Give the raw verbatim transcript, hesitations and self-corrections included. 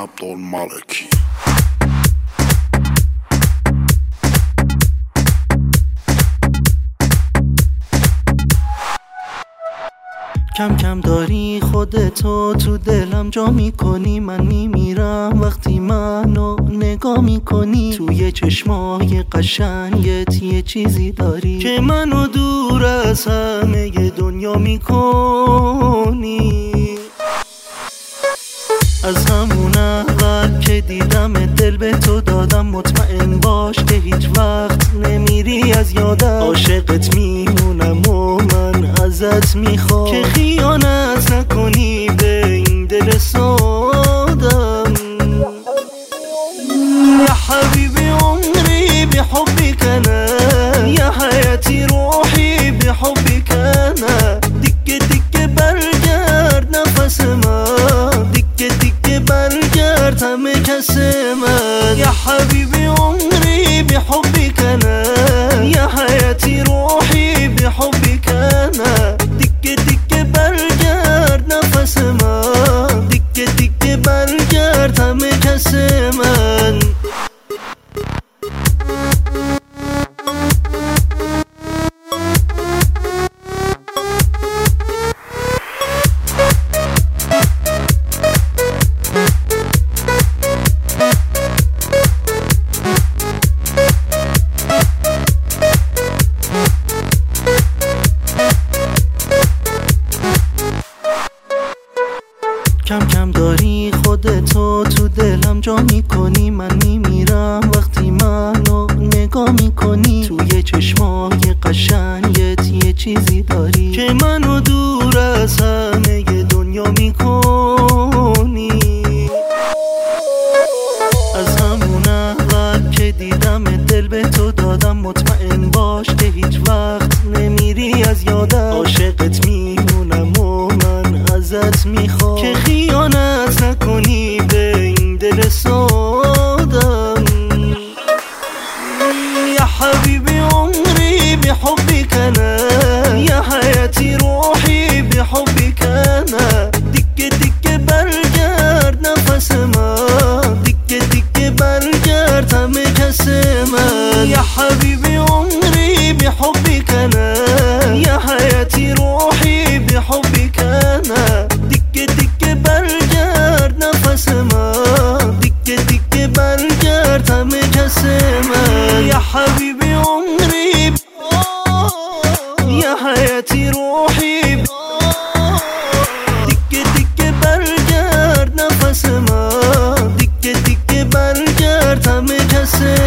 عبدالمالکی. کم کم داری خودتو تو دلم جا میکنی، من میمیرم وقتی منو نگاه میکنی. توی چشمای قشنگت یه چیزی داری که منو دور از همه دنیا میکنی. از همون اول که دیدم دل به تو دادم، مطمئن باش که هیچ وقت نمیری از یادم. عاشقت میمونم و من ازت میخوام که خیانت نکنی به این دل سادم. یا حبیبی عمری بحبك انا، یا حیاتی روحی بحبك انا. دیگه دیگه برگرد نفس من، دیگه دیگه برگرد همه کس من. یا حبیبی عمری بحبك انا، یا حیاتی روحی بحبك انا. دیگه دیگه برگرد نفس من، دیگه دیگه برگرد همه کس من. کم کم داری خودتو تو دلم جا میکنی، من میمیرم وقتی منو نگاه میکنی. توی چشمای قشنگت یه چیزی داری که منو دور از همه دنیا میکنی. از همون اول که دیدم دل به تو دادم، مطمئن باش که هیچ وقت نمیری از یادم. عاشقت میمونم و من ازت میخوام که خیانت نکنی به این دل سادم. یا حبیبی عمری بحبك انا، یا حیاتی روحی بحبك انا. دیگه دیگه برگرد نفس من، دیگه دیگه برگرد همه کس من. یا حبیبی عمری بحبك انا، یا حیاتی روحی بحبك انا. دیگه دیگه برگرد نفس من، دیگه دیگه برگرد همه کس من. یا حبیبی عمری، یا حیاتی روحی، دیگه دیگه برگرد نفس من، دیگه دیگه برگرد همه کس